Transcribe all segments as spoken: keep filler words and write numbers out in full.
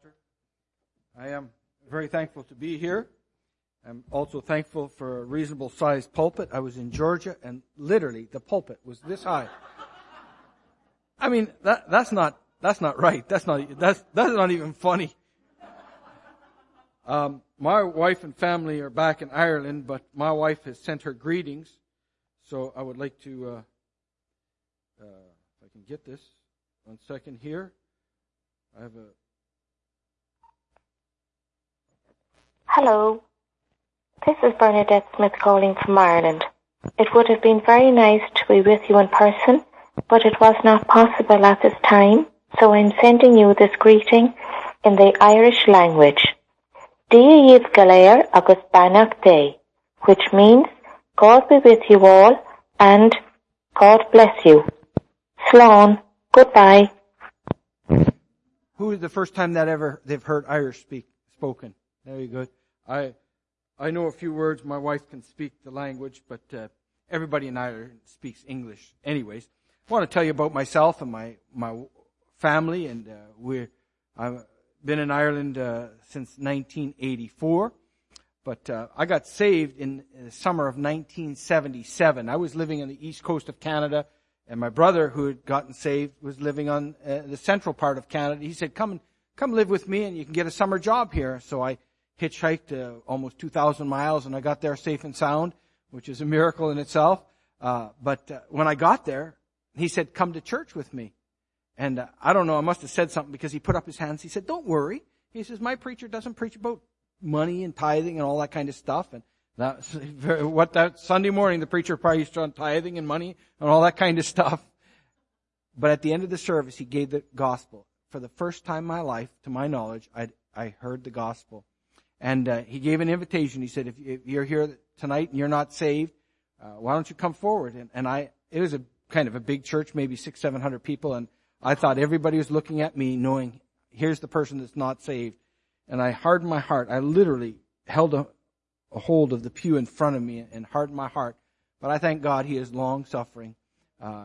Pastor. I am very thankful to be here. I'm also thankful for a reasonable sized pulpit. I was in Georgia and literally the pulpit was this high. I mean, that, that's not, that's not right. That's not, that's, that's not even funny. Um, my wife and family are back in Ireland, but my wife has sent her greetings. So I would like to, uh, uh, if I can get this, one second here. I have a, Hello, this is Bernadette Smith calling from Ireland. It would have been very nice to be with you in person, but it was not possible at this time, so I'm sending you this greeting in the Irish language. Dia Yves Galair agus Banach Day, which means God be with you all and God bless you. Slán, goodbye. Who is the first time that ever they've heard Irish speak spoken? Very good. I I know a few words. My wife can speak the language, but uh, everybody in Ireland speaks English anyways. I want to tell you about myself and my my family, and uh, we're I've been in Ireland uh, since nineteen eighty-four, but uh, I got saved in the summer of nineteen seventy-seven. I was living on the east coast of Canada, and my brother, who had gotten saved, was living on uh, the central part of Canada. He said, "Come and come live with me, and you can get a summer job here." So I hitchhiked uh, almost two thousand miles, and I got there safe and sound, which is a miracle in itself. Uh, but uh, when I got there, he said, "Come to church with me." And uh, I don't know, I must have said something because he put up his hands. He said, "Don't worry." He says, "My preacher doesn't preach about money and tithing and all that kind of stuff." And that's what that Sunday morning, the preacher preached on tithing and money and all that kind of stuff. But at the end of the service, he gave the gospel. For the first time in my life, to my knowledge, I I heard the gospel. And uh, he gave an invitation. He said, if, if you're here tonight and you're not saved, uh, why don't you come forward? And, and I, it was a kind of a big church, maybe six, seven hundred people. And I thought everybody was looking at me knowing, here's the person that's not saved. And I hardened my heart. I literally held a, a hold of the pew in front of me and hardened my heart. But I thank God he is long suffering. Uh,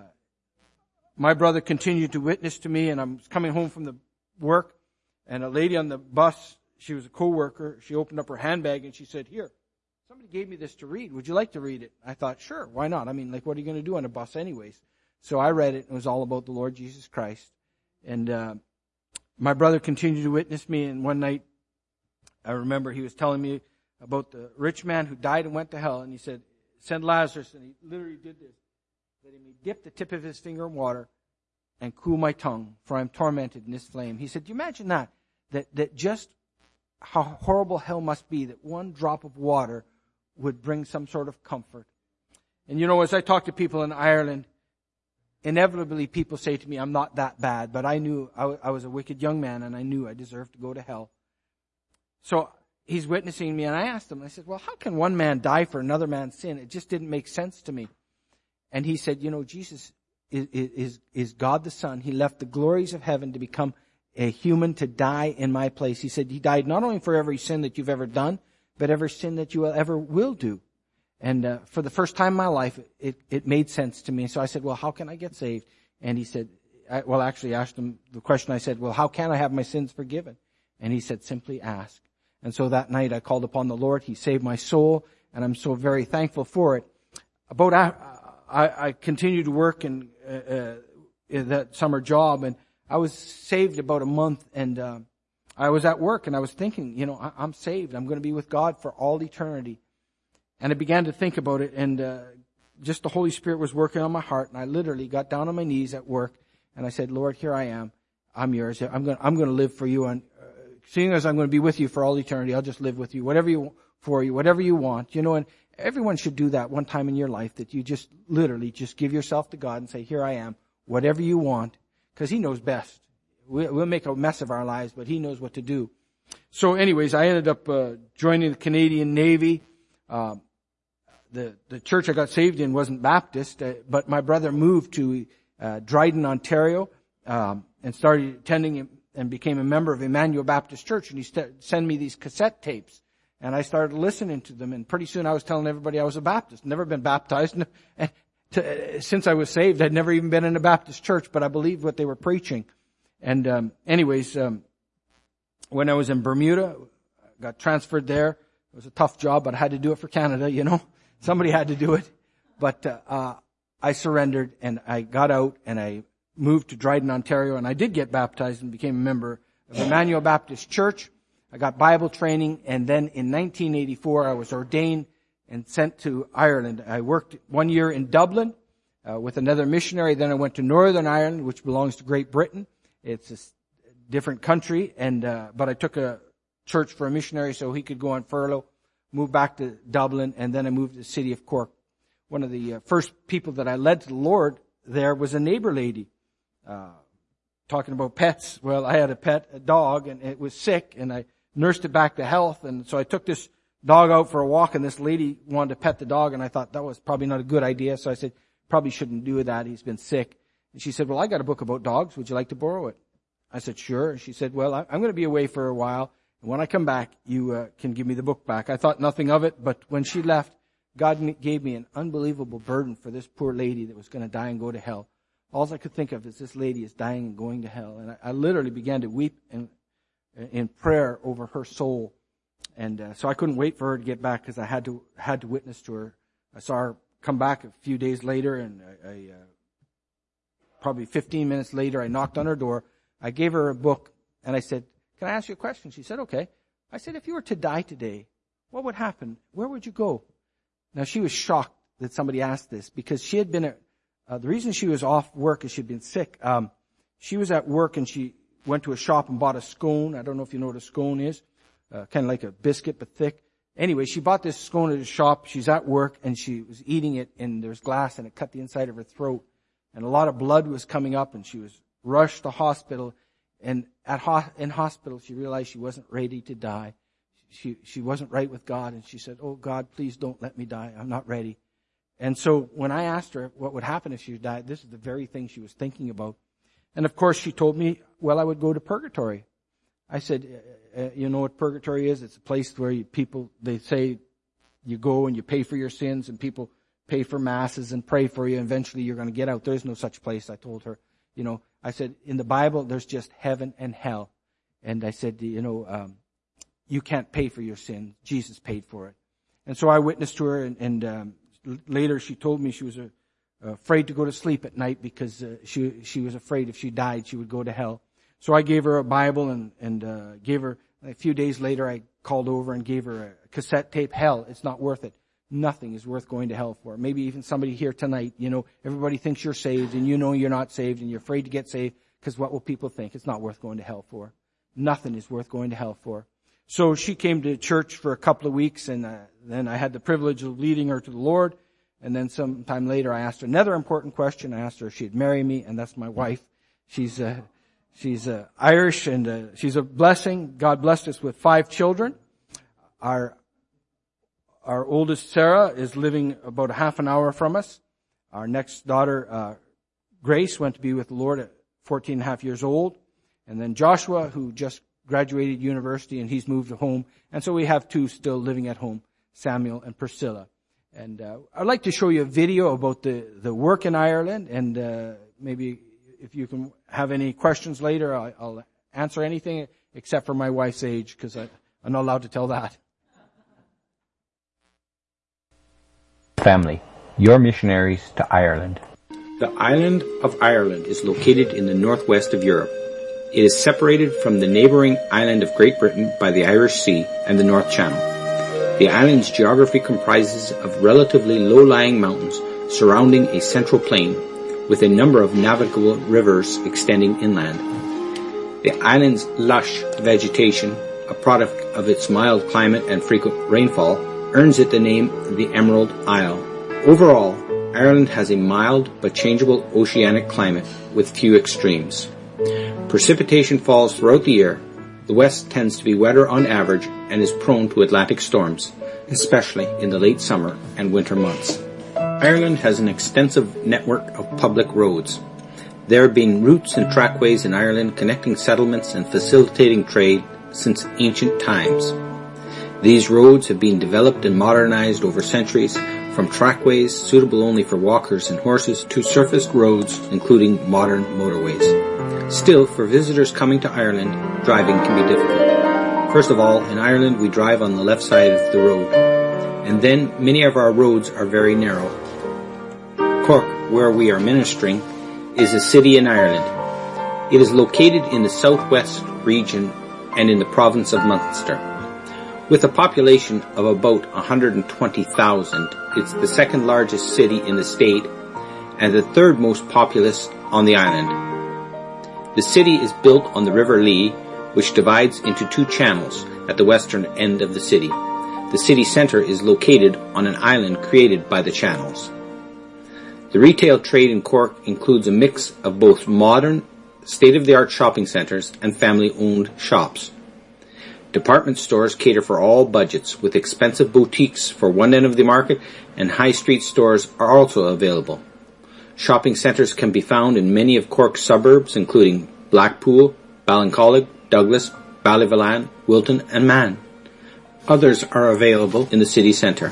my brother continued to witness to me, and I'm coming home from the work, and a lady on the bus, she was a co-worker. She opened up her handbag and she said, "Here, somebody gave me this to read. Would you like to read it?" I thought, sure, why not? I mean, like, what are you going to do on a bus anyways? So I read it. It was all about the Lord Jesus Christ. And uh, my brother continued to witness me. And one night, I remember he was telling me about the rich man who died and went to hell. And he said, "Send Lazarus." And he literally did this. That he may dip the tip of his finger in water and cool my tongue, for I am tormented in this flame. He said, do you imagine that? That, that just how horrible hell must be, that one drop of water would bring some sort of comfort. And you know, as I talk to people in Ireland, inevitably people say to me, I'm not that bad, but I knew I, w- I was a wicked young man and I knew I deserved to go to hell. So he's witnessing me, and I asked him, I said, well, how can one man die for another man's sin? It just didn't make sense to me. And he said, you know, Jesus is, is, is God the Son. He left the glories of heaven to become a human to die in my place. He said he died not only for every sin that you've ever done, but every sin that you ever will do. And uh, for the first time in my life, it, it made sense to me. So I said, well, how can I get saved? And he said, I, well, actually asked him the question. I said, well, how can I have my sins forgiven? And he said, simply ask. And so that night I called upon the Lord. He saved my soul, and I'm so very thankful for it. About I, I, I continued to work in, uh, uh, in that summer job, and I was saved about a month, and uh, I was at work, and I was thinking, you know, I, I'm saved. I'm going to be with God for all eternity. And I began to think about it, and uh, just the Holy Spirit was working on my heart, and I literally got down on my knees at work, and I said, Lord, here I am. I'm yours. I'm going, I'm going to live for you, and uh, seeing as I'm going to be with you for all eternity, I'll just live with you, whatever you for you, whatever you want, you know. And everyone should do that one time in your life, that you just literally just give yourself to God and say, here I am, whatever you want. Because he knows best. We'll make a mess of our lives, but he knows what to do. So anyways, I ended up uh, joining the Canadian Navy. Uh, the the church I got saved in wasn't Baptist, uh, but my brother moved to uh, Dryden, Ontario, um, and started attending and became a member of Emmanuel Baptist Church. And he st- sent me these cassette tapes. And I started listening to them. And pretty soon I was telling everybody I was a Baptist. Never been baptized. And To, since I was saved, I'd never even been in a Baptist church, but I believed what they were preaching. And um, anyways, um, when I was in Bermuda, I got transferred there. It was a tough job, but I had to do it for Canada, you know. Somebody had to do it. But uh, uh I surrendered, and I got out, and I moved to Dryden, Ontario, and I did get baptized and became a member of Emmanuel Baptist Church. I got Bible training, and then in nineteen eighty-four, I was ordained and sent to Ireland. I worked one year in Dublin uh, with another missionary. Then I went to Northern Ireland, which belongs to Great Britain. It's a different country, and uh, but I took a church for a missionary so he could go on furlough, moved back to Dublin, and then I moved to the city of Cork. One of the uh, first people that I led to the Lord there was a neighbor lady. Uh, talking about pets. Well, I had a pet, a dog, and it was sick, and I nursed it back to health, and so I took this dog out for a walk, and this lady wanted to pet the dog, and I thought that was probably not a good idea, so I said, probably shouldn't do that. He's been sick. And she said, well, I got a book about dogs. Would you like to borrow it? I said, sure. And she said, well, I'm going to be away for a while, and when I come back, you uh, can give me the book back. I thought nothing of it, but when she left, God gave me an unbelievable burden for this poor lady that was going to die and go to hell. All I could think of is this lady is dying and going to hell. And I, I literally began to weep in, in prayer over her soul. And uh, so I couldn't wait for her to get back because I had to had to witness to her. I saw her come back a few days later, and I, I uh, probably fifteen minutes later, I knocked on her door. I gave her a book, and I said, can I ask you a question? She said, okay. I said, if you were to die today, what would happen? Where would you go? Now, she was shocked that somebody asked this because she had been a Uh, the reason she was off work is she'd been sick. Um, she was at work and she went to a shop and bought a scone. I don't know if you know what a scone is. Uh, kind of like a biscuit, but thick. Anyway, she bought this scone at a shop. She's at work and she was eating it, and there's glass and it cut the inside of her throat. And a lot of blood was coming up, and she was rushed to hospital. And at ho- in hospital, she realized she wasn't ready to die. She, she wasn't right with God. And she said, oh God, please don't let me die. I'm not ready. And so when I asked her what would happen if she died, this is the very thing she was thinking about. And of course she told me, well, I would go to purgatory. I said, uh, you know what purgatory is? It's a place where you, people, they say you go and you pay for your sins, and people pay for masses and pray for you, and eventually you're going to get out. There's no such place, I told her. You know, I said, in the Bible, there's just heaven and hell. And I said, you know, um, you can't pay for your sin. Jesus paid for it. And so I witnessed to her, and, and um, later she told me she was uh, afraid to go to sleep at night because uh, she she was afraid if she died she would go to hell. So I gave her a Bible and and uh, gave her, a few days later I called over and gave her a cassette tape. Hell, it's not worth it. Nothing is worth going to hell for. Maybe even somebody here tonight, you know, everybody thinks you're saved and you know you're not saved and you're afraid to get saved because what will people think? It's not worth going to hell for. Nothing is worth going to hell for. So she came to church for a couple of weeks, and uh, then I had the privilege of leading her to the Lord. And then sometime later, I asked her another important question. I asked her if she'd marry me, and that's my wife. She's uh, she's uh, Irish, and uh, she's a blessing. God blessed us with five children. Our our oldest, Sarah, is living about a half an hour from us. Our next daughter, uh, Grace, went to be with the Lord at fourteen and a half years old. And then Joshua, who just graduated university, and he's moved home. And so we have two still living at home, Samuel and Priscilla. And uh, I'd like to show you a video about the, the work in Ireland, and uh, maybe if you can have any questions later, I, I'll answer anything except for my wife's age, because I'm not allowed to tell that. Family, your missionaries to Ireland. The island of Ireland is located in the northwest of Europe. It is separated from the neighbouring island of Great Britain by the Irish Sea and the North Channel. The island's geography comprises of relatively low-lying mountains surrounding a central plain, with a number of navigable rivers extending inland. The island's lush vegetation, a product of its mild climate and frequent rainfall, earns it the name the Emerald Isle. Overall, Ireland has a mild but changeable oceanic climate with few extremes. Precipitation falls throughout the year. The west tends to be wetter on average and is prone to Atlantic storms, especially in the late summer and winter months. Ireland has an extensive network of public roads. There have been routes and trackways in Ireland connecting settlements and facilitating trade since ancient times. These roads have been developed and modernized over centuries, from trackways suitable only for walkers and horses to surfaced roads including modern motorways. Still, for visitors coming to Ireland, driving can be difficult. First of all, in Ireland we drive on the left side of the road, and then many of our roads are very narrow. Cork, where we are ministering, is a city in Ireland. It is located in the southwest region and in the province of Munster. With a population of about one hundred twenty thousand, it's the second largest city in the state and the third most populous on the island. The city is built on the River Lee, which divides into two channels at the western end of the city. The city centre is located on an island created by the channels. The retail trade in Cork includes a mix of both modern, state-of-the-art shopping centres and family-owned shops. Department stores cater for all budgets, with expensive boutiques for one end of the market, and high street stores are also available. Shopping centres can be found in many of Cork's suburbs, including Blackpool, Ballincollig, Douglas, Ballyvolane, Wilton and Man. Others are available in the city centre.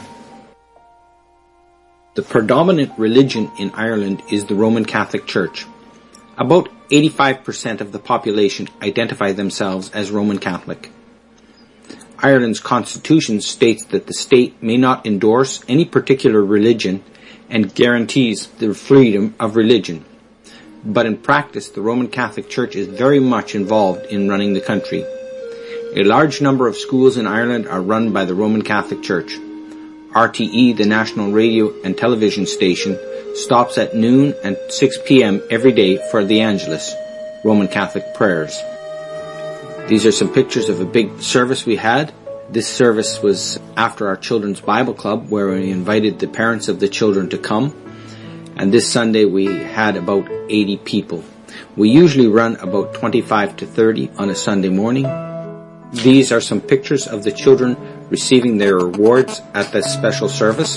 The predominant religion in Ireland is the Roman Catholic Church. About eighty-five percent of the population identify themselves as Roman Catholic. Ireland's constitution states that the state may not endorse any particular religion and guarantees the freedom of religion. But in practice, the Roman Catholic Church is very much involved in running the country. A large number of schools in Ireland are run by the Roman Catholic Church. R T E, the national radio and television station, stops at noon and six p.m. every day for the Angelus, Roman Catholic prayers. These are some pictures of a big service we had. This service was after our Children's Bible Club, where we invited the parents of the children to come. And this Sunday we had about eighty people. We usually run about twenty-five to thirty on a Sunday morning. These are some pictures of the children receiving their rewards at this special service.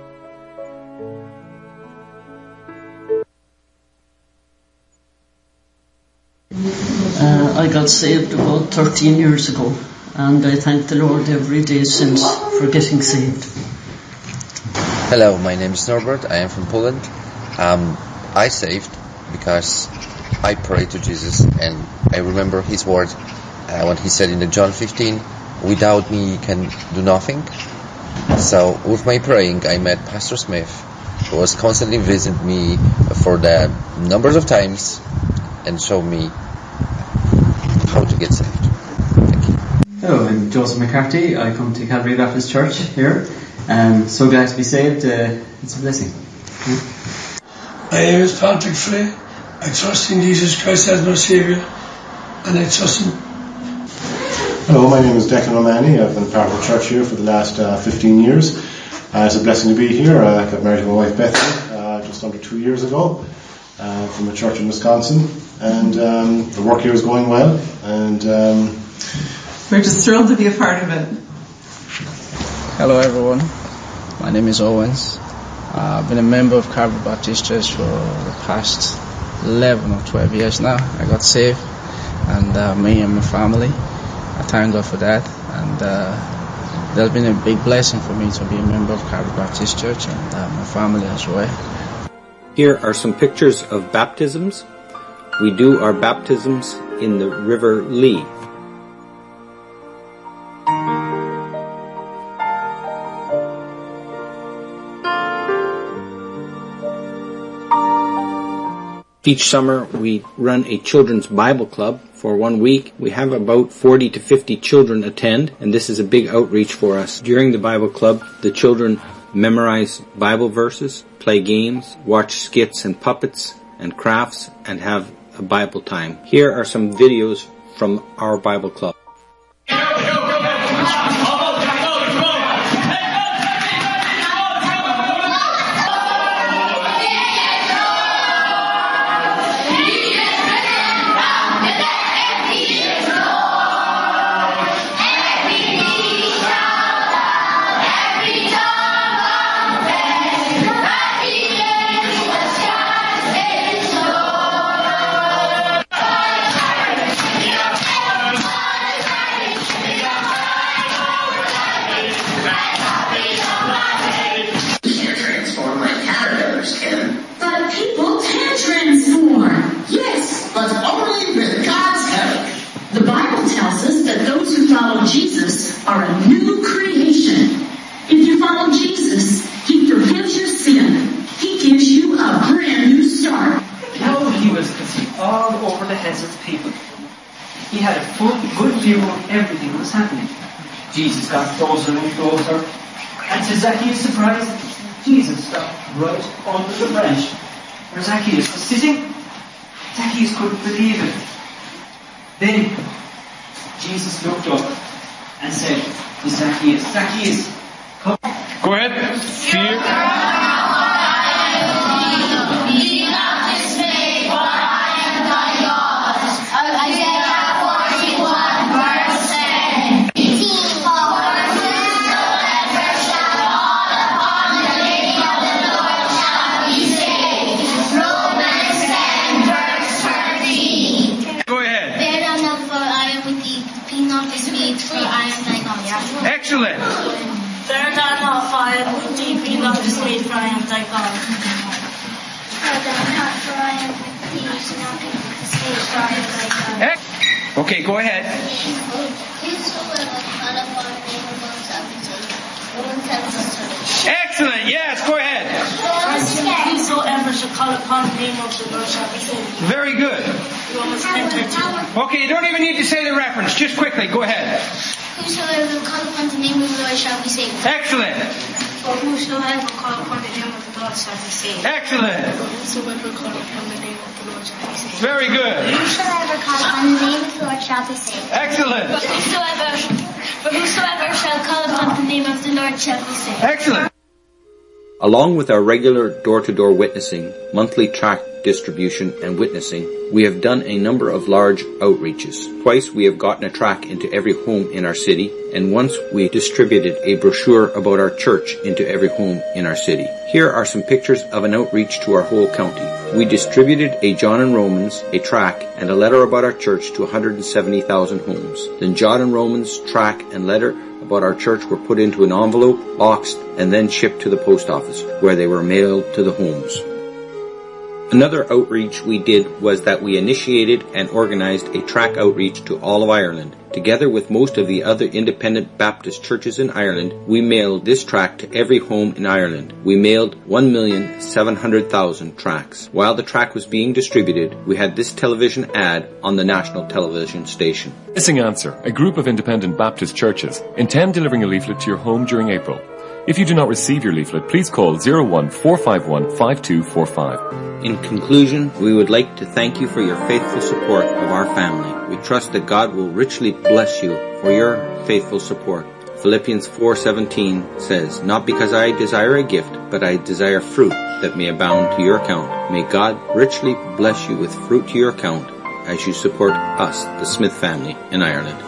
Uh, I got saved about thirteen years ago, and I thank the Lord every day since for getting saved. Hello, my name is Norbert. I am from Poland. Um, I saved because I prayed to Jesus, and I remember his word uh, when he said in the John fifteen, "Without me you can do nothing." So with my praying, I met Pastor Smith, who was constantly visiting me for the numbers of times and showed me how to get saved. Thank you. Hello, I'm Joseph McCarthy. I come to Calvary Baptist Church here. I'm so glad to be saved. Uh, it's a blessing. Yeah. My name is Patrick Frey. I trust in Jesus Christ as my Saviour, and I trust Him. Hello, my name is Declan O'Mahony. I've been part of the church here for the last uh, fifteen years. Uh, it's a blessing to be here. I got married to my wife Bethany uh, just under two years ago uh, from a church in Wisconsin, and um, the work here is going well, and um, we're just thrilled to be a part of it. Hello everyone, my name is Owens. Uh, I've been a member of Calvary Baptist Church for the past eleven or twelve years now. I got saved, and uh, me and my family, I thank God for that, and uh, there's been a big blessing for me to be a member of Calvary Baptist Church, and uh, my family as well. Here are some pictures of baptisms. We do our baptisms in the River Lee. Each summer we run a children's Bible club for one week. We have about forty to fifty children attend, and this is a big outreach for us. During the Bible club, the children memorize Bible verses, play games, watch skits and puppets and crafts, and have a Bible time. Here are some videos from our Bible club. good view of everything that was happening. Jesus got closer and closer, and to Zacchaeus' surprise, Jesus stopped right under the branch where Zacchaeus was sitting. Zacchaeus couldn't believe it. Then Jesus looked up and said to Zacchaeus, Zacchaeus, come. Go ahead. Fear. Excellent. Fear not, not fire, but deep, be not dismayed, for I am thy God. Fear not, for I am with thee, do not be dismayed, for I am thy God. Okay, go ahead. Excellent. Yes, go ahead. Whosoever shall call upon the name of the Lord shall be saved. Very good. Romans ten thirteen. Okay, you don't even need to say the reference. Just quickly, go ahead. Whosoever will call upon the name of the Lord shall be saved. Excellent. For whosoever will call upon the name of the Lord shall be saved. Excellent. For whosoever will call upon the name of the Lord shall be saved. Very good. Whosoever call upon the name of the Lord shall be saved. Excellent. For whosoever, for whosoever shall call upon the name of the Lord shall be saved. Excellent. Along with our regular door-to-door witnessing, monthly tract distribution and witnessing, we have done a number of large outreaches. Twice we have gotten a tract into every home in our city, and once we distributed a brochure about our church into every home in our city. Here are some pictures of an outreach to our whole county. We distributed a John and Romans, a tract, and a letter about our church to one hundred seventy thousand homes. Then John and Romans, tract, and letter about our church were put into an envelope, boxed, and then shipped to the post office, where they were mailed to the homes. Another outreach we did was that we initiated and organized a tract outreach to all of Ireland. Together with most of the other independent Baptist churches in Ireland, we mailed this tract to every home in Ireland. We mailed one million seven hundred thousand tracts. While the tract was being distributed, we had this television ad on the national television station. Missing Answer, a group of independent Baptist churches, intend delivering a leaflet to your home during April. If you do not receive your leaflet, please call zero one four five one five two four five. In conclusion, we would like to thank you for your faithful support of our family. We trust that God will richly bless you for your faithful support. Philippians four seventeen says, "Not because I desire a gift, but I desire fruit that may abound to your account." May God richly bless you with fruit to your account as you support us, the Smith family in Ireland.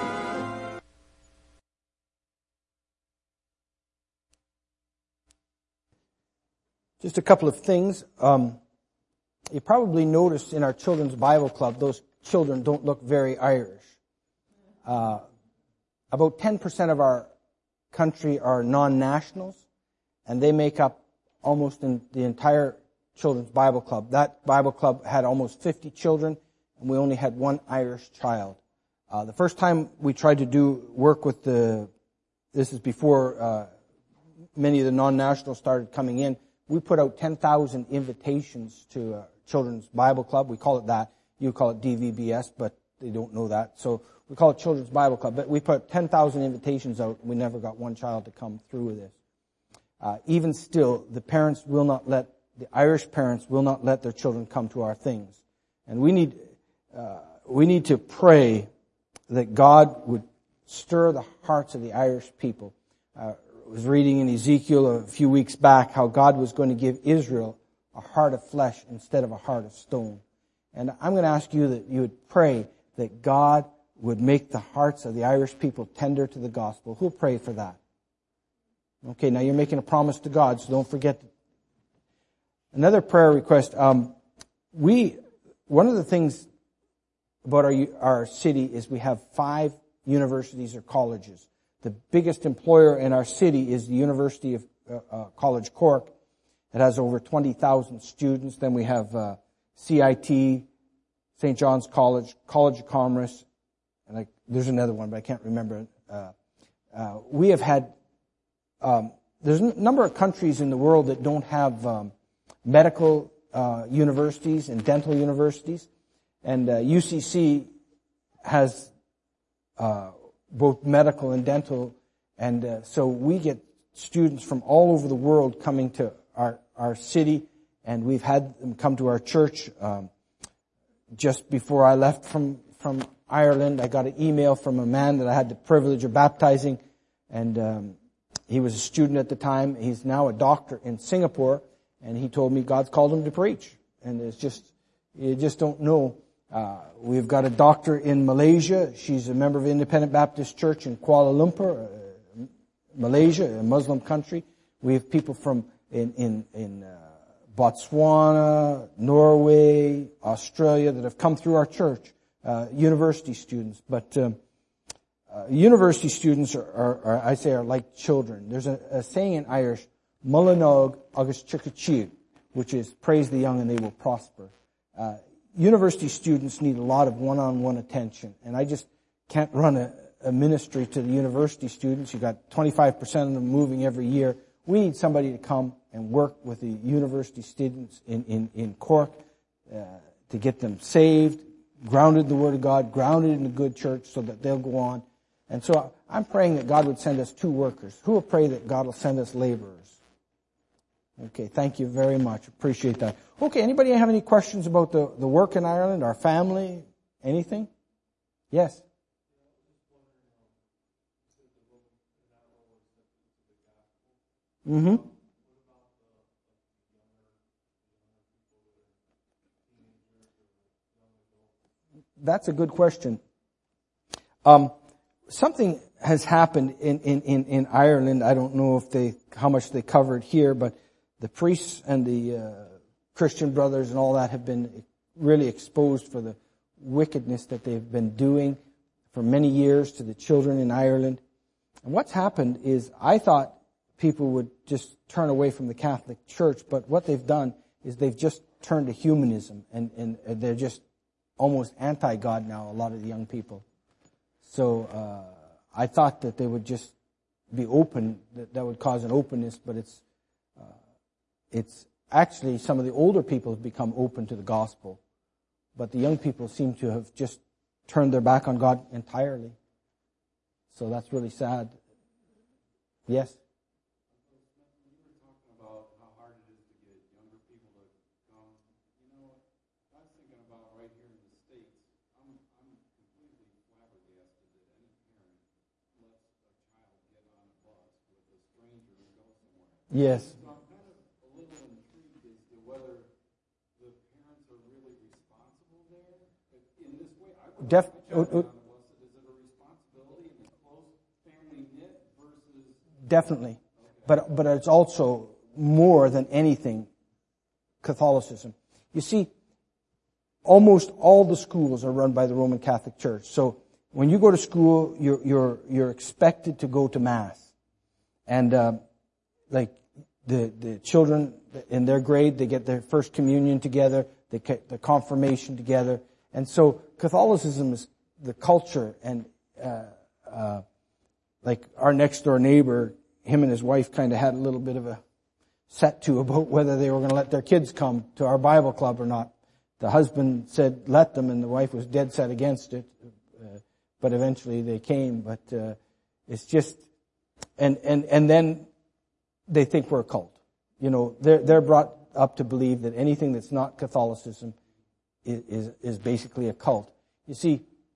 Just a couple of things. Um, you probably noticed in our children's Bible club, those children don't look very Irish. Uh, about ten percent of our country are non-nationals, and they make up almost in the entire children's Bible club. That Bible club had almost fifty children, and we only had one Irish child. Uh, the first time we tried to do work with the, this is before uh, many of the non-nationals started coming in, we put out ten thousand invitations to uh, Children's Bible Club. We call it that. You call it D V B S, but they don't know that. So we call it Children's Bible Club. But we put ten thousand invitations out, and we never got one child to come through with this. Uh, even still, the parents will not let, the Irish parents will not let their children come to our things. And we need, uh, we need to pray that God would stir the hearts of the Irish people. Uh, I was reading in Ezekiel a few weeks back how God was going to give Israel a heart of flesh instead of a heart of stone. And I'm going to ask you that you would pray that God would make the hearts of the Irish people tender to the gospel. Who'll pray for that? Okay, now you're making a promise to God, so don't forget. Another prayer request. Um, we, one of the things about our, our city is we have five universities or colleges. The biggest employer in our city is the University of uh, uh, College Cork. It has over twenty thousand students. Then we have uh, C I T, Saint John's College, College of Commerce, and I, there's another one, but I can't remember. Uh, uh, we have had, um, there's a number of countries in the world that don't have um, medical uh, universities and dental universities. And uh, U C C has uh, both medical and dental. And uh, so we get students from all over the world coming to our, our city, and we've had them come to our church. Um, just before I left from, from Ireland, I got an email from a man that I had the privilege of baptizing, and um, he was a student at the time. He's now a doctor in Singapore, and he told me God's called him to preach. And it's just, you just don't know. Uh, we've got a doctor in Malaysia. She's a member of Independent Baptist Church in Kuala Lumpur, uh, Malaysia, a Muslim country. We have people from in in, in uh, Botswana, Norway, Australia that have come through our church. Uh, university students, but um, uh, university students are, are, are, I say, are like children. There's a, a saying in Irish, "Mullanog agus chickachiu," which is "praise the young and they will prosper." Uh, university students need a lot of one-on-one attention, and I just can't run a, a ministry to the university students. You got twenty-five percent of them moving every year. We need somebody to come and work with the university students in in, in Cork uh, to get them saved, grounded in the Word of God, grounded in a good church so that they'll go on. And so I'm praying that God would send us two workers. Who will pray that God will send us laborers? Okay, thank you very much. Appreciate that. Okay, anybody have any questions about the, the work in Ireland, our family, anything? Yes? Mm-hmm. That's a good question. Um, something has happened in, in, in, in Ireland. I don't know if they, how much they covered here, but the priests and the uh, Christian brothers and all that have been really exposed for the wickedness that they've been doing for many years to the children in Ireland. And what's happened is, I thought people would just turn away from the Catholic Church, but what they've done is they've just turned to humanism, and, and they're just almost anti-God now, a lot of the young people. So uh, I thought that they would just be open, that that would cause an openness, but it's uh, it's actually some of the older people have become open to the gospel, but the young people seem to have just turned their back on God entirely. So that's really sad. Yes? Yes. I'm kind of a little intrigued as to whether the parents are really responsible there. In this way, I would Def- uh, uh, is it a responsibility in a close family knit versus... Definitely. But, but it's also more than anything Catholicism. You see, almost all the schools are run by the Roman Catholic Church. So when you go to school, you're, you're, you're expected to go to Mass. And, uh, like, The, the children in their grade, they get their first communion together, they get their confirmation together. And so Catholicism is the culture, and uh, uh, like our next door neighbor, him and his wife kind of had a little bit of a set to about whether they were going to let their kids come to our Bible club or not. The husband said let them, and the wife was dead set against it. Uh, but eventually they came. But uh, it's just, and and and then they think we're a cult. You know, they're, they're brought up to believe that anything that's not Catholicism is, is, is basically a cult. You see,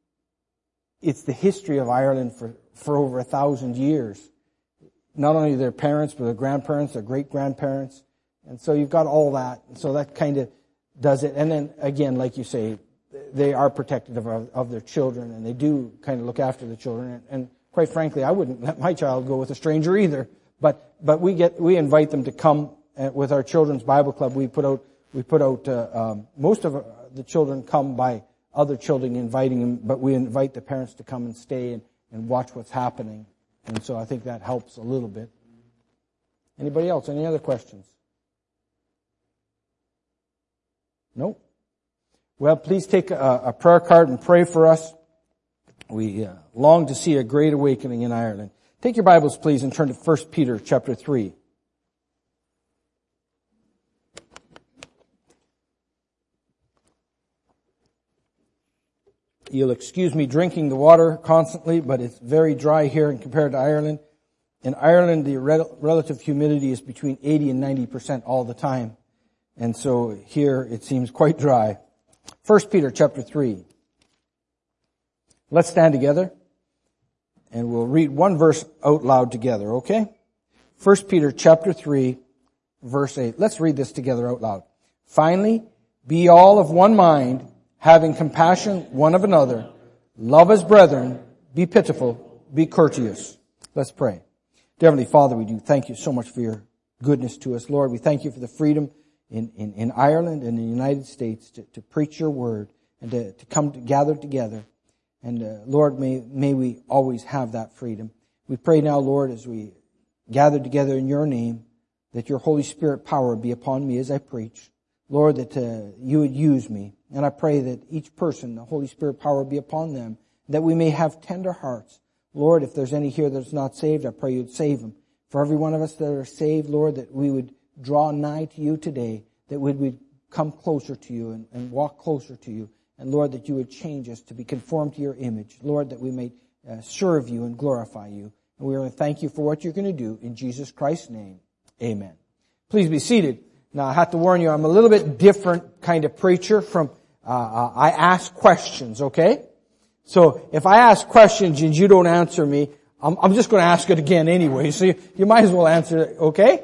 it's the history of Ireland for, for over a thousand years. Not only their parents, but their grandparents, their great-grandparents. And so you've got all that. And so that kind of does it. And then, again, like you say, they are protective of, of their children, and they do kind of look after the children. And, and quite frankly, I wouldn't let my child go with a stranger either. But but we get we invite them to come uh, with our children's Bible club. We put out we put out uh, um, most of the children come by other children inviting them, but we invite the parents to come and stay and, and watch what's happening. And so I think that helps a little bit. Anybody else? Any other questions? No? Well, please take a, a prayer card and pray for us. We uh, long to see a great awakening in Ireland. Take your Bibles, please, and turn to First Peter chapter three. you'll excuse me drinking the water constantly, but it's very dry here in compared to Ireland. In Ireland, the rel- relative humidity is between eighty and ninety percent all the time. And so here it seems quite dry. First Peter chapter three. Let's stand together and we'll read one verse out loud together, okay? First Peter chapter three, verse eight. Let's read this together out loud. Finally, be all of one mind, having compassion one of another, love as brethren, be pitiful, be courteous. Let's pray. Dear Heavenly Father, we do thank you so much for your goodness to us. Lord, we thank you for the freedom in, in, in Ireland and in the United States to, to preach your word and to, to come to gather together. And uh, Lord, may, may we always have that freedom. We pray now, Lord, as we gather together in your name, that your Holy Spirit power be upon me as I preach. Lord, that uh, you would use me. And I pray that each person, the Holy Spirit power be upon them, that we may have tender hearts. Lord, if there's any here that's not saved, I pray you'd save them. For every one of us that are saved, Lord, that we would draw nigh to you today, that we would come closer to you and, and walk closer to you. And Lord, that you would change us to be conformed to your image. Lord, that we may uh, serve you and glorify you. And we want to thank you for what you're going to do. In Jesus Christ's name, amen. Please be seated. Now, I have to warn you, I'm a little bit different kind of preacher from, uh, uh, I ask questions, okay? So, if I ask questions and you don't answer me, I'm, I'm just going to ask it again anyway. So you, you might as well answer it, okay?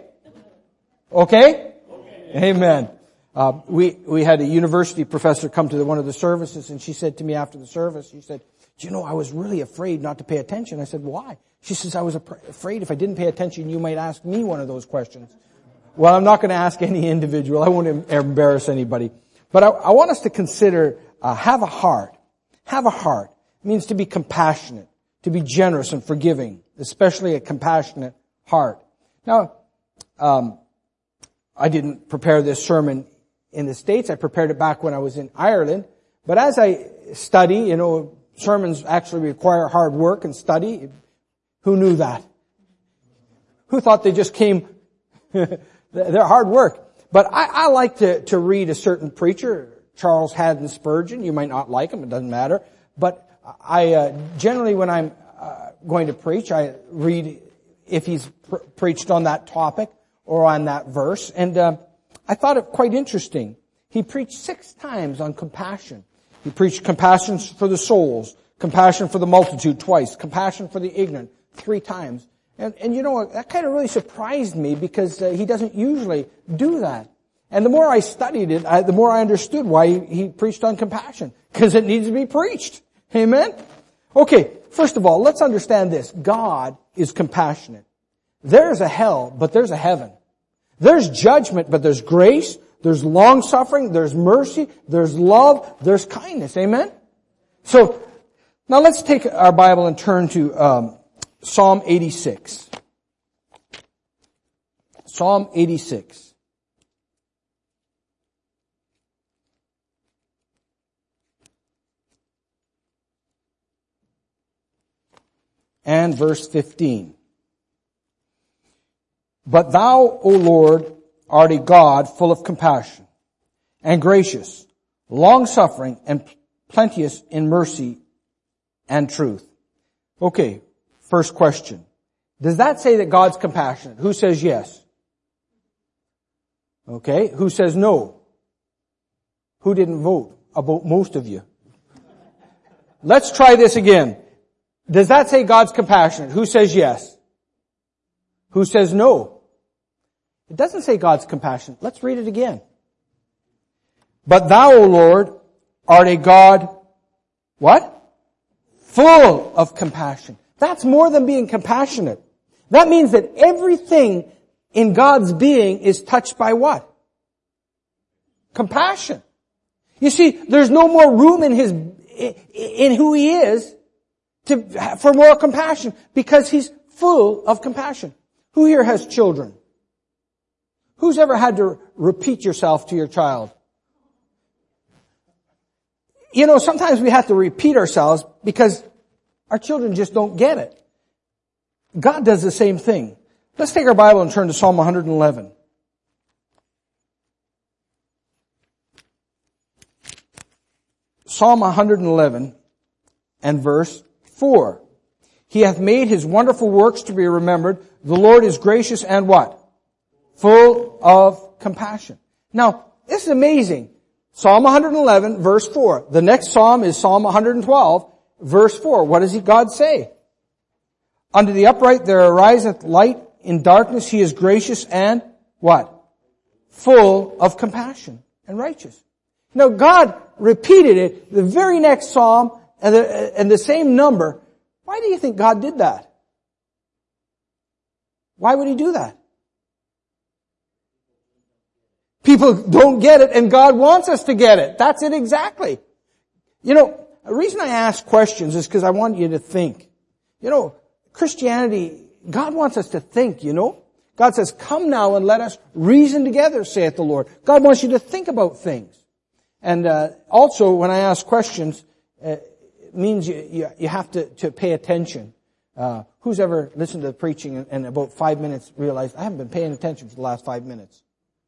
Okay? Okay. Amen. Uh, we, we had a university professor come to the, one of the services, and she said to me after the service, she said, do you know, I was really afraid not to pay attention. I said, why? She says, I was afraid if I didn't pay attention, you might ask me one of those questions. Well, I'm not going to ask any individual. I won't embarrass anybody. But I, I want us to consider, uh, have a heart. Have a heart. It means to be compassionate, to be generous and forgiving, especially a compassionate heart. Now, um, I didn't prepare this sermon in the States. I prepared it back when I was in Ireland. But as I study, you know, sermons actually require hard work and study. Who knew that? Who thought they just came... They're hard work. But I, I like to, to read a certain preacher, Charles Haddon Spurgeon. You might not like him, it doesn't matter. But I uh, generally, when I'm uh, going to preach, I read if he's pr- preached on that topic or on that verse. And uh, I thought it quite interesting. He preached six times on compassion. He preached compassion for the souls, compassion for the multitude twice, compassion for the ignorant three times. And, and you know, that kind of really surprised me because uh, he doesn't usually do that. And the more I studied it, I, the more I understood why he, he preached on compassion. Because it needs to be preached. Amen? Okay, first of all, let's understand this. God is compassionate. There's a hell, but there's a heaven. There's judgment, but there's grace. There's long-suffering. There's mercy. There's love. There's kindness. Amen? So, now let's take our Bible and turn to... Um, Psalm eighty-six. Psalm eighty-six. And verse fifteen. But thou, O Lord, art a God full of compassion and gracious, long-suffering and plenteous in mercy and truth. Okay. First question. Does that say that God's compassionate? Who says yes? Okay. Who says no? Who didn't vote? About most of you. Let's try this again. Does that say God's compassionate? Who says yes? Who says no? It doesn't say God's compassionate. Let's read it again. But thou, O Lord, art a God, what? Full of compassion. That's more than being compassionate. That means that everything in God's being is touched by what? Compassion. You see, there's no more room in his, in who he is to, for more compassion because he's full of compassion. Who here has children? Who's ever had to repeat yourself to your child? You know, sometimes we have to repeat ourselves because our children just don't get it. God does the same thing. Let's take our Bible and turn to Psalm one eleven. Psalm one eleven and verse four. He hath made his wonderful works to be remembered. The Lord is gracious and what? Full of compassion. Now, this is amazing. Psalm one eleven, verse four. The next psalm is Psalm one twelve, verse four. What does God say? Unto the upright there ariseth light in darkness. He is gracious and what? Full of compassion and righteous. Now, God repeated it, the very next psalm, and the, and the same number. Why do you think God did that? Why would He do that? People don't get it, and God wants us to get it. That's it exactly. You know, the reason I ask questions is because I want you to think. You know, Christianity, God wants us to think, you know. God says, come now and let us reason together, saith the Lord. God wants you to think about things. And uh, also, when I ask questions, uh, it means you, you, you have to, to pay attention. Uh, who's ever listened to the preaching and, and about five minutes realized, I haven't been paying attention for the last five minutes?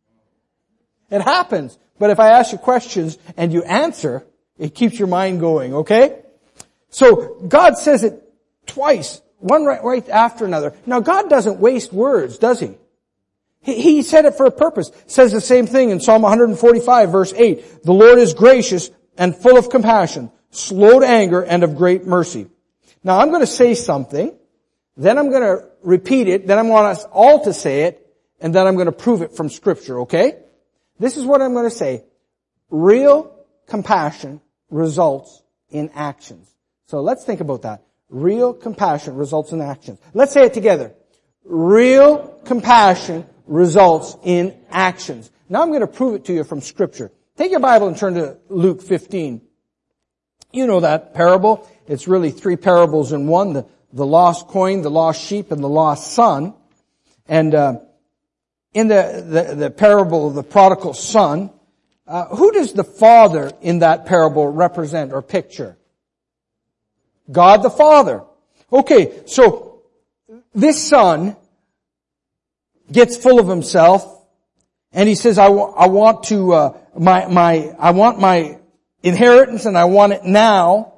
It happens. But if I ask you questions and you answer, it keeps your mind going, okay? So, God says it twice, one right, right after another. Now, God doesn't waste words, does He? He, he said it for a purpose. Says the same thing in Psalm one forty-five, verse eight. The Lord is gracious and full of compassion, slow to anger, and of great mercy. Now, I'm going to say something, then I'm going to repeat it, then I want us all to say it, and then I'm going to prove it from Scripture, okay? This is what I'm going to say. Real compassion results in actions. So let's think about that. Real compassion results in actions. Let's say it together. Real compassion results in actions. Now I'm going to prove it to you from Scripture. Take your Bible and turn to Luke fifteen. You know that parable. It's really three parables in one. The, the lost coin, the lost sheep, and the lost son. And uh, in the, the, the parable of the prodigal son, uh, who does the father in that parable represent or picture? God the Father. Okay, so this son gets full of himself, and he says, I, w- I want to, uh, my, my, I want my inheritance, and I want it now.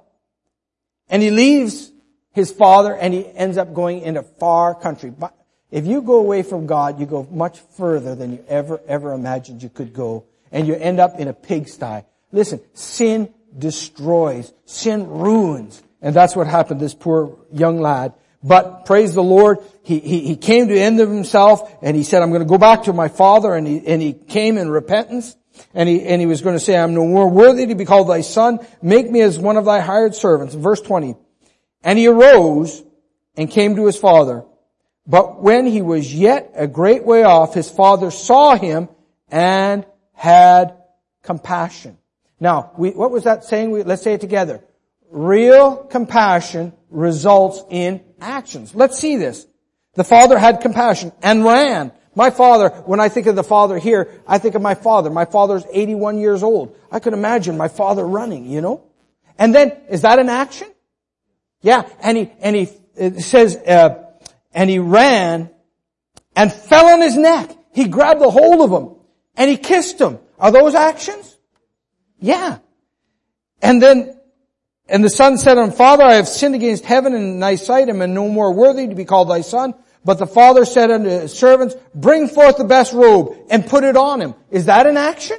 And he leaves his father, and he ends up going in a far country. But if you go away from God, you go much further than you ever, ever imagined you could go. And you end up in a pigsty. Listen, sin destroys. Sin ruins. And that's what happened to this poor young lad. But praise the Lord, he, he, he came to the end of himself, and he said, I'm going to go back to my father, and he, and he came in repentance. And he, and he was going to say, I'm no more worthy to be called thy son. Make me as one of thy hired servants. Verse twenty. And he arose and came to his father. But when he was yet a great way off, his father saw him and had compassion. Now, we, what was that saying? We, let's say it together. Real compassion results in actions. Let's see this. The father had compassion and ran. My father, when I think of the father here, I think of my father. My father's eighty-one years old. I could imagine my father running, you know. And then, is that an action? Yeah, and he, and he, it says, uh, and he ran and fell on his neck. He grabbed a hold of him and he kissed him. Are those actions? Yeah. And then, and the son said unto him, Father, I have sinned against heaven and in thy sight, and am no more worthy to be called thy son. But the father said unto his servants, bring forth the best robe and put it on him. Is that an action?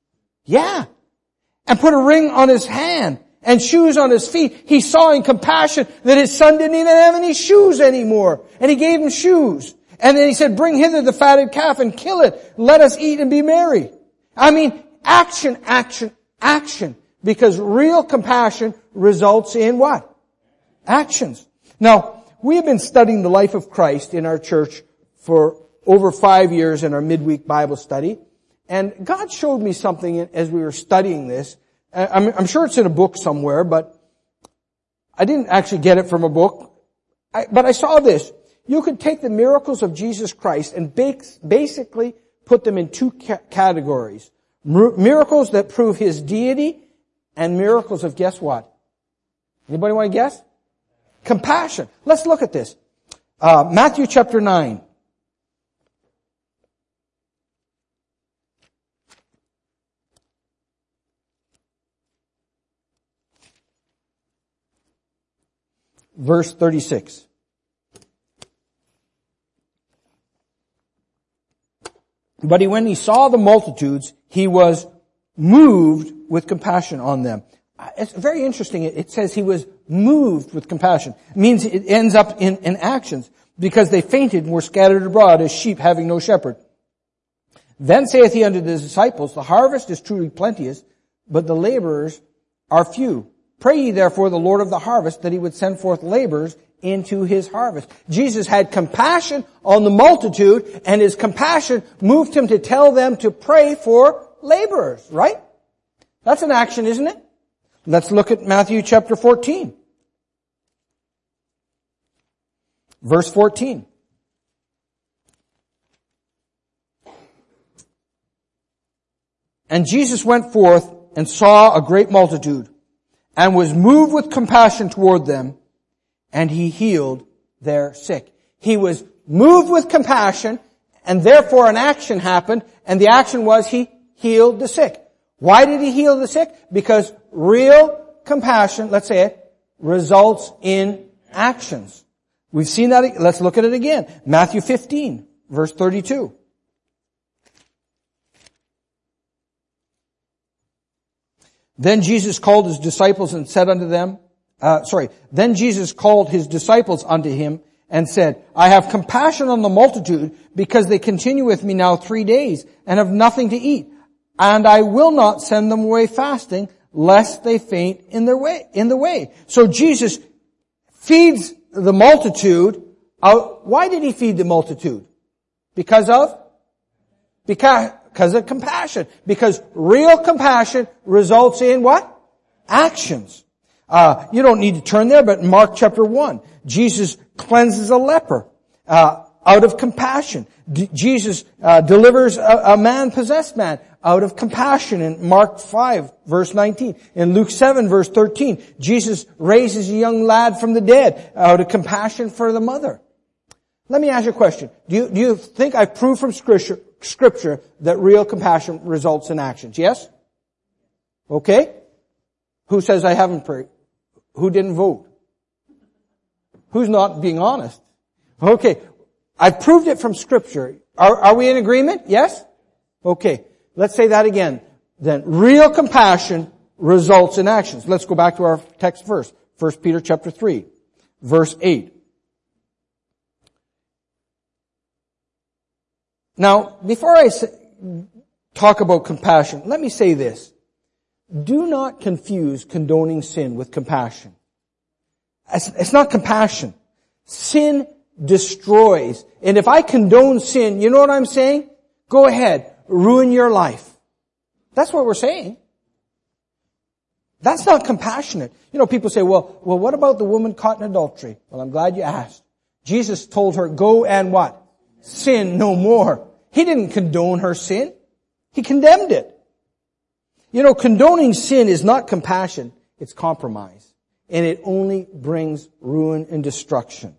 Yeah. And put a ring on his hand and shoes on his feet. He saw in compassion that his son didn't even have any shoes anymore. And he gave him shoes. And then he said, bring hither the fatted calf and kill it. Let us eat and be merry. I mean, action, action, action. Because real compassion results in what? Actions. Now, we have been studying the life of Christ in our church for over five years in our midweek Bible study. And God showed me something as we were studying this. I'm, I'm sure it's in a book somewhere, but I didn't actually get it from a book. I, but I saw this. You could take the miracles of Jesus Christ and basically put them in two ca- categories. Miracles that prove His deity and miracles of, guess what? Anybody want to guess? Compassion. Let's look at this. Uh, Matthew chapter nine. verse thirty-six. But he, when he saw the multitudes, he was moved with compassion on them. It's very interesting. It says he was moved with compassion. It means it ends up in, in actions. Because they fainted and were scattered abroad as sheep having no shepherd. Then saith he unto the disciples, the harvest is truly plenteous, but the laborers are few. Pray ye therefore the Lord of the harvest that he would send forth laborers into his harvest. Jesus had compassion on the multitude, and his compassion moved him to tell them to pray for laborers, right? That's an action, isn't it? Let's look at Matthew chapter fourteen. Verse fourteen. And Jesus went forth and saw a great multitude, and was moved with compassion toward them, and he healed their sick. He was moved with compassion, and therefore an action happened, and the action was he healed the sick. Why did he heal the sick? Because real compassion, let's say it, results in actions. We've seen that. Let's look at it again. Matthew fifteen, verse thirty-two. Then Jesus called his disciples and said unto them, uh, sorry, then Jesus called his disciples unto him and said, I have compassion on the multitude because they continue with me now three days and have nothing to eat. And I will not send them away fasting lest they faint in their way, in the way. So Jesus feeds the multitude. Out. Why did he feed the multitude? Because of? Because, because of compassion. Because real compassion results in what? Actions. Uh, you don't need to turn there, but in Mark chapter one, Jesus cleanses a leper, uh, out of compassion. D- Jesus, uh, delivers a, a man-possessed man out of compassion in Mark five, verse nineteen. In Luke seven, verse thirteen, Jesus raises a young lad from the dead out of compassion for the mother. Let me ask you a question. Do you, do you think I've proved from scripture, scripture that real compassion results in actions? Yes? Okay. Who says I haven't prayed? Who didn't vote? Who's not being honest? Okay. I've proved it from scripture. Are, are we in agreement? Yes? Okay. Let's say that again. Then real compassion results in actions. Let's go back to our text verse. First Peter chapter three, verse eight. Now, before I say, talk about compassion, let me say this. Do not confuse condoning sin with compassion. It's, it's not compassion. Sin destroys. And if I condone sin, you know what I'm saying? Go ahead. Ruin your life. That's what we're saying. That's not compassionate. You know, people say, well, well, what about the woman caught in adultery? Well, I'm glad you asked. Jesus told her, go and what? Sin no more. He didn't condone her sin. He condemned it. You know, condoning sin is not compassion. It's compromise. And it only brings ruin and destruction.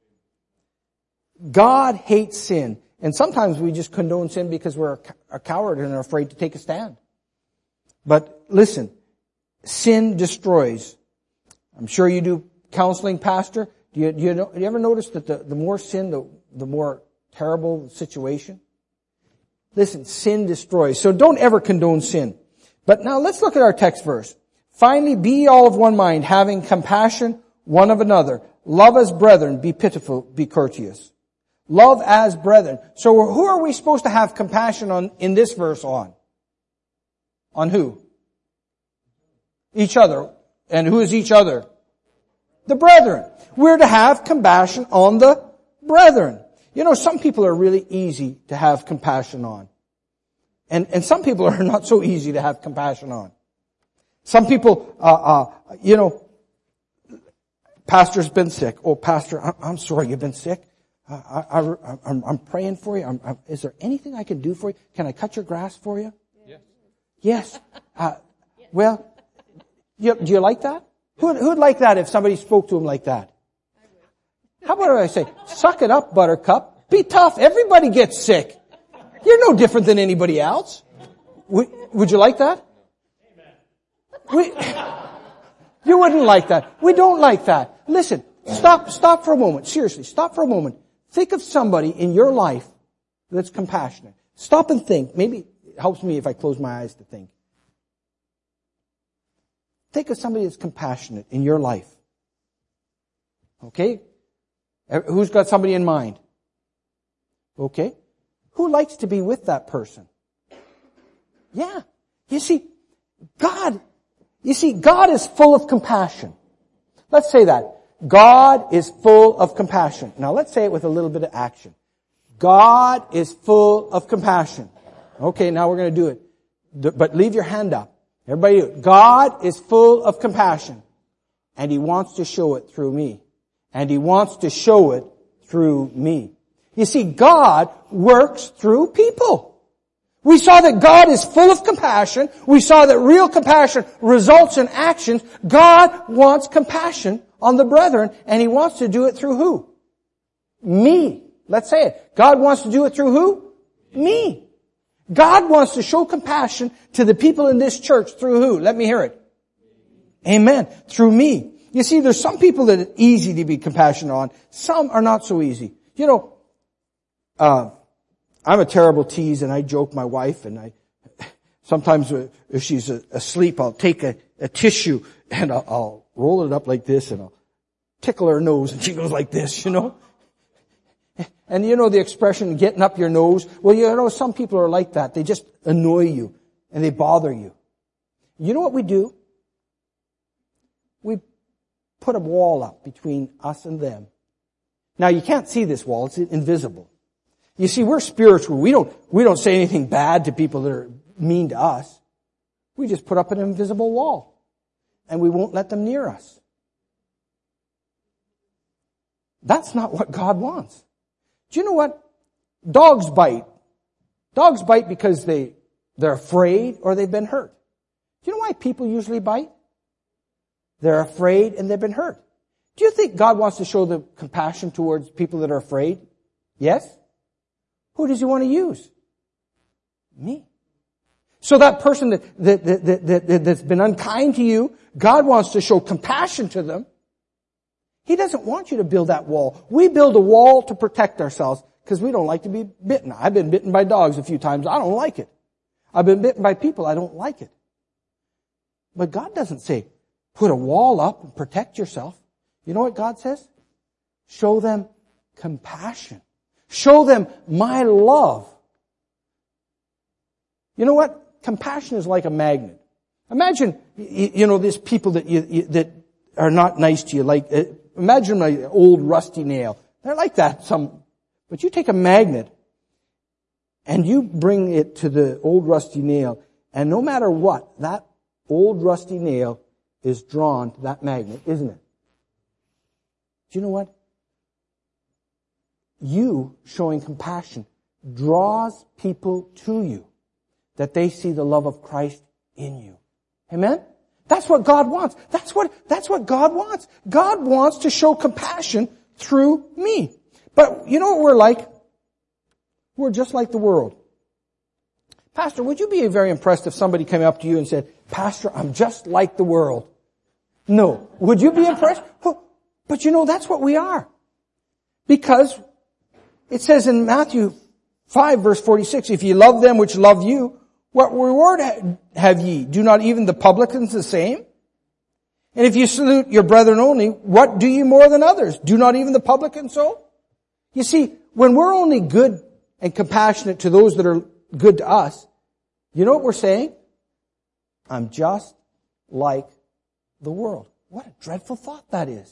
God hates sin. And sometimes we just condone sin because we're a coward and are afraid to take a stand. But listen, sin destroys. I'm sure you do counseling, Pastor. Do you, do you, know, do you ever notice that the, the more sin, the, the more terrible the situation? Listen, sin destroys. So don't ever condone sin. But now let's look at our text verse. Finally, be ye all of one mind, having compassion one of another. Love as brethren, be pitiful, be courteous. Love as brethren. So who are we supposed to have compassion on in this verse on? On who? Each other. And who is each other? The brethren. We're to have compassion on the brethren. You know, some people are really easy to have compassion on. And, and some people are not so easy to have compassion on. Some people, uh, uh, you know, pastor's been sick. Oh, pastor, I'm, I'm sorry you've been sick. I, I, I, I'm, I'm praying for you. I'm, I'm, is there anything I can do for you? Can I cut your grass for you? Yes. Yes. Uh, well, you, do you like that? Who, who'd like that if somebody spoke to him like that? How about I say, suck it up, buttercup. Be tough. Everybody gets sick. You're no different than anybody else. Would, would you like that? We, you wouldn't like that. We don't like that. Listen, Stop, stop for a moment. Seriously, stop for a moment. Think of somebody in your life that's compassionate. Stop and think. Maybe it helps me if I close my eyes to think. Think of somebody that's compassionate in your life. Okay? Who's got somebody in mind? Okay? Who likes to be with that person? Yeah. You see, God, you see, God is full of compassion. Let's say that. God is full of compassion. Now let's say it with a little bit of action. God is full of compassion. Okay, now we're going to do it. But leave your hand up. Everybody do it. God is full of compassion. And He wants to show it through me. And He wants to show it through me. You see, God works through people. We saw that God is full of compassion. We saw that real compassion results in actions. God wants compassion on the brethren, and He wants to do it through who? Me. Let's say it. God wants to do it through who? Me. God wants to show compassion to the people in this church through who? Let me hear it. Amen. Through me. You see, there's some people that are easy to be compassionate on. Some are not so easy. You know, uh, I'm a terrible tease, and I joke my wife, and I, sometimes if she's asleep, I'll take a, a tissue and I'll, I'll roll it up like this, and I'll tickle her nose, and she goes like this, you know. And you know the expression, getting up your nose? Well, you know, some people are like that. They just annoy you, and they bother you. You know what we do? We put a wall up between us and them. Now, you can't see this wall. It's invisible. You see, we're spiritual. We don't, we don't say anything bad to people that are mean to us. We just put up an invisible wall, and we won't let them near us. That's not what God wants. Do you know what? Dogs bite. Dogs bite because they, they're afraid or they've been hurt. Do you know why people usually bite? They're afraid and they've been hurt. Do you think God wants to show the compassion towards people that are afraid? Yes? Who does He want to use? Me. So that person that, that, that, that, that, that's been unkind to you, God wants to show compassion to them. He doesn't want you to build that wall. We build a wall to protect ourselves because we don't like to be bitten. I've been bitten by dogs a few times. I don't like it. I've been bitten by people. I don't like it. But God doesn't say, put a wall up and protect yourself. You know what God says? Show them compassion. Show them my love. You know what? Compassion is like a magnet. Imagine, you know, these people that you, you, that are not nice to you, like, uh, imagine an old rusty nail. They're like that, some, but you take a magnet and you bring it to the old rusty nail, and no matter what, that old rusty nail is drawn to that magnet, isn't it? Do you know what? You showing compassion draws people to you, that they see the love of Christ in you. Amen? That's what God wants. That's what, that's what God wants. God wants to show compassion through me. But you know what we're like? We're just like the world. Pastor, would you be very impressed if somebody came up to you and said, Pastor, I'm just like the world? No. Would you be impressed? But you know, that's what we are. Because it says in Matthew five verse forty-six, if ye love them which love you, what reward have ye? Do not even the publicans the same? And if you salute your brethren only, what do ye more than others? Do not even the publicans so? You see, when we're only good and compassionate to those that are good to us, you know what we're saying? I'm just like the world. What a dreadful thought that is.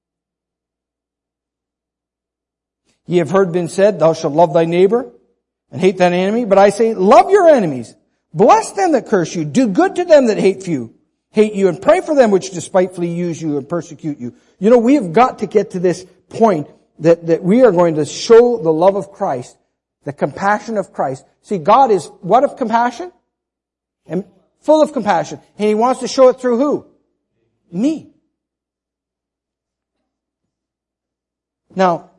Ye have heard been said, thou shalt love thy neighbor and hate thine enemy. But I say, love your enemies. Bless them that curse you. Do good to them that hate you, hate you, and pray for them which despitefully use you and persecute you. You know, we have got to get to this point that, that we are going to show the love of Christ, the compassion of Christ. See, God is what of compassion? And full of compassion. And He wants to show it through who? Me. Now,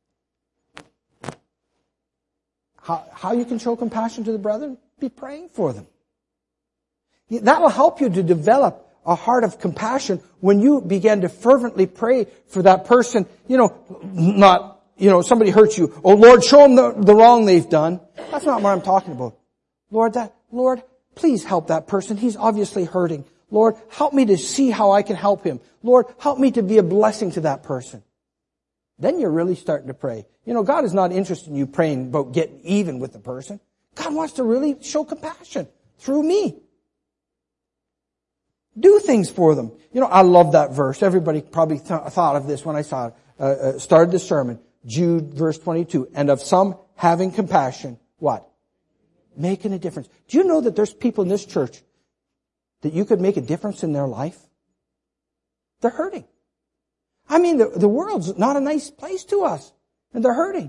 how, how you can show compassion to the brethren? Be praying for them. That will help you to develop a heart of compassion when you begin to fervently pray for that person. You know, not, you know, somebody hurts you. Oh Lord, show them the, the wrong they've done. That's not what I'm talking about. Lord, that, Lord, please help that person. He's obviously hurting. Lord, help me to see how I can help him. Lord, help me to be a blessing to that person. Then you're really starting to pray. You know, God is not interested in you praying about getting even with the person. God wants to really show compassion through me. Do things for them. You know, I love that verse. Everybody probably th- thought of this when I saw it, uh, uh, started the sermon. Jude verse twenty-two. And of some having compassion, what? Making a difference. Do you know that there's people in this church that you could make a difference in their life? They're hurting. I mean, the, the world's not a nice place to us, and they're hurting.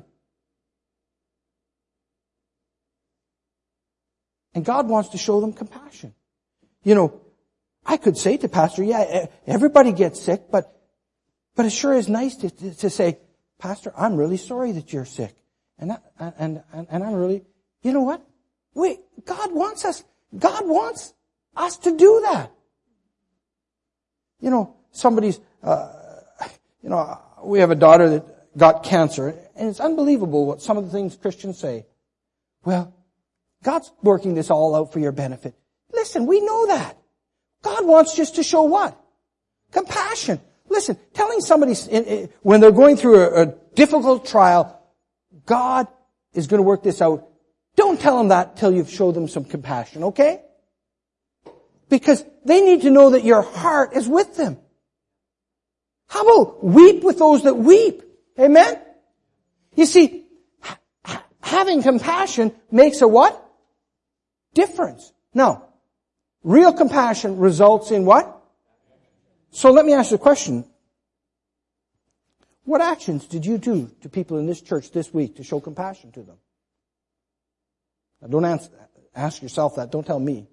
And God wants to show them compassion. You know, I could say to Pastor, yeah, everybody gets sick, but but it sure is nice to, to, to say, Pastor, I'm really sorry that you're sick. And, I, and, and, and I'm really, you know what? Wait, God wants us, God wants us to do that. You know, somebody's, uh, you know, we have a daughter that got cancer, and it's unbelievable what some of the things Christians say. Well, God's working this all out for your benefit. Listen, we know that. God wants just to show what? Compassion. Listen, telling somebody when they're going through a, a difficult trial, God is going to work this out. Don't tell them that till you've showed them some compassion, okay? Because they need to know that your heart is with them. How about weep with those that weep? Amen? You see, ha- having compassion makes a what? Difference. Now, real compassion results in what? So let me ask you a question. What actions did you do to people in this church this week to show compassion to them? Now don't answer, ask yourself that. Don't tell me.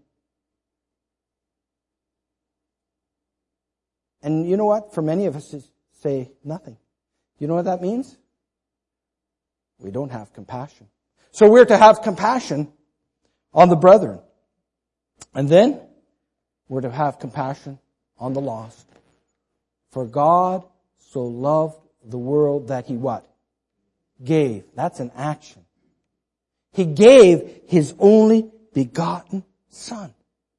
And you know what? For many of us, is say nothing. You know what that means? We don't have compassion. So we're to have compassion on the brethren. And then we're to have compassion on the lost. For God so loved the world that He what? Gave. That's an action. He gave His only begotten Son.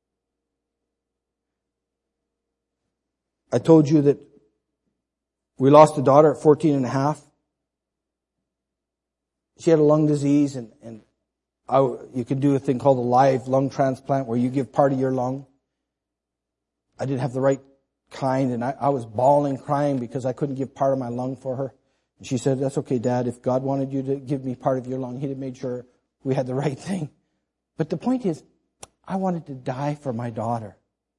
I told you that we lost a daughter at fourteen and a half. She had a lung disease, and, and I, you could do a thing called a live lung transplant where you give part of your lung. I didn't have the right kind, and I, I was bawling, crying because I couldn't give part of my lung for her. And she said, that's okay, Dad. If God wanted you to give me part of your lung, He'd have made sure we had the right thing. But the point is, I wanted to die for my daughter.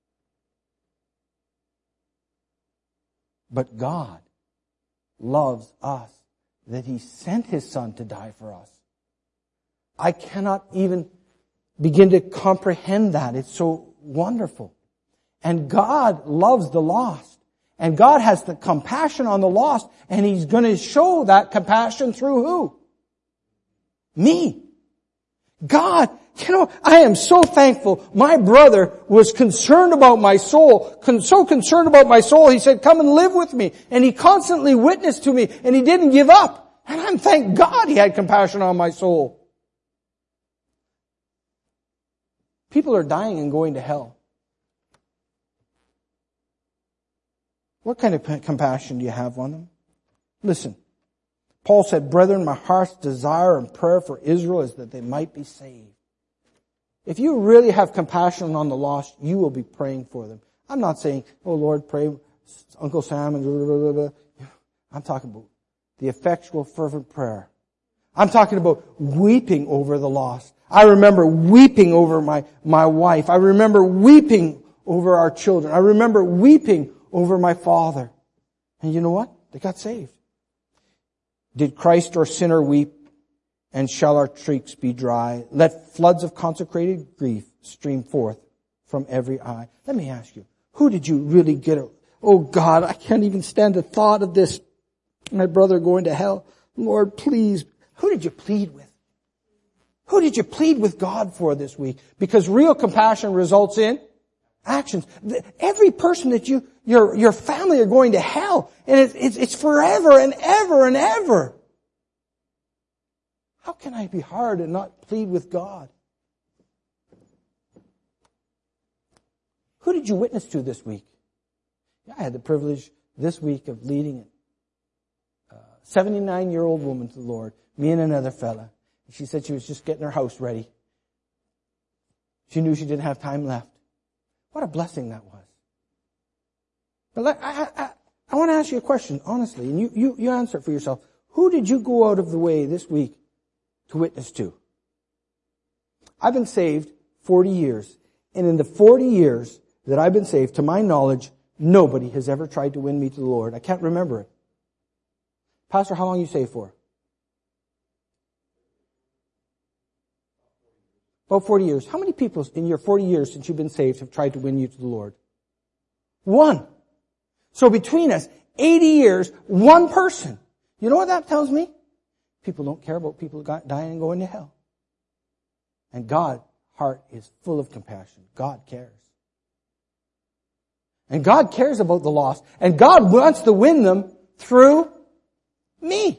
But God loves us that He sent His Son to die for us. I cannot even begin to comprehend that. It's so wonderful. And God loves the lost. And God has the compassion on the lost. And He's going to show that compassion through who? Me. God, you know, I am so thankful. My brother was concerned about my soul, con- so concerned about my soul, he said, come and live with me. And he constantly witnessed to me, and he didn't give up. And I'm thank God he had compassion on my soul. People are dying and going to hell. What kind of compassion do you have on them? Listen. Paul said, brethren, my heart's desire and prayer for Israel is that they might be saved. If you really have compassion on the lost, you will be praying for them. I'm not saying, oh Lord, pray Uncle Sam and blah, blah, blah, blah. I'm talking about the effectual, fervent prayer. I'm talking about weeping over the lost. I remember weeping over my, my wife. I remember weeping over our children. I remember weeping over my father. And you know what? They got saved. Did Christ or sinner weep, and shall our cheeks be dry? Let floods of consecrated grief stream forth from every eye. Let me ask you, who did you really get? A, oh God, I can't even stand the thought of this. My brother going to hell. Lord, please. Who did you plead with? Who did you plead with God for this week? Because real compassion results in actions. Every person that you, your, your family are going to hell. And it's, it's, it's forever and ever and ever. How can I be hard and not plead with God? Who did you witness to this week? Yeah, I had the privilege this week of leading a seventy-nine-year-old woman to the Lord, me and another fella. She said she was just getting her house ready. She knew she didn't have time left. What a blessing that was. But I, I, I want to ask you a question, honestly, and you, you, you answer it for yourself. Who did you go out of the way this week to witness to? I've been saved forty years, and in the forty years that I've been saved, to my knowledge, nobody has ever tried to win me to the Lord. I can't remember it. Pastor, how long are you saved for? About forty years. How many people in your forty years since you've been saved have tried to win you to the Lord? One. So between us, eighty years, one person. You know what that tells me? People don't care about people dying and going to hell. And God's heart is full of compassion. God cares. And God cares about the lost. And God wants to win them through me.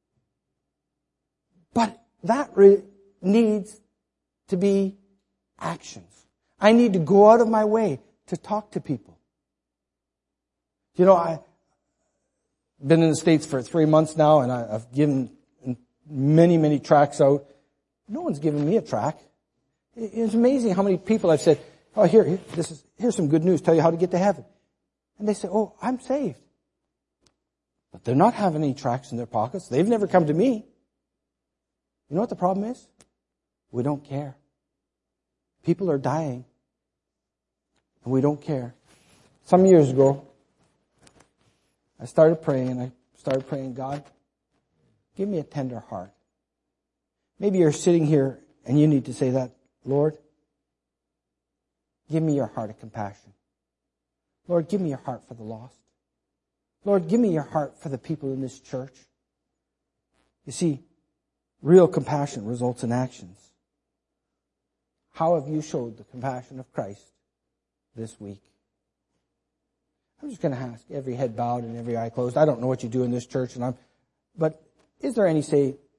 But that re- needs to be actions. I need to go out of my way to talk to people. You know, I've been in the States for three months now, and I've given many, many tracts out. No one's given me a tract. It's amazing how many people I've said, oh, here, here, this is, here's some good news, tell you how to get to heaven. And they say, oh, I'm saved. But they're not having any tracts in their pockets. They've never come to me. You know what the problem is? We don't care. People are dying, and we don't care. Some years ago, I started praying, and I started praying, God, give me a tender heart. Maybe you're sitting here, and you need to say that, Lord, give me your heart of compassion. Lord, give me your heart for the lost. Lord, give me your heart for the people in this church. You see, real compassion results in actions. How have you showed the compassion of Christ this week? I'm just going to ask, every head bowed and every eye closed. I don't know what you do in this church, and I'm, but is there any say,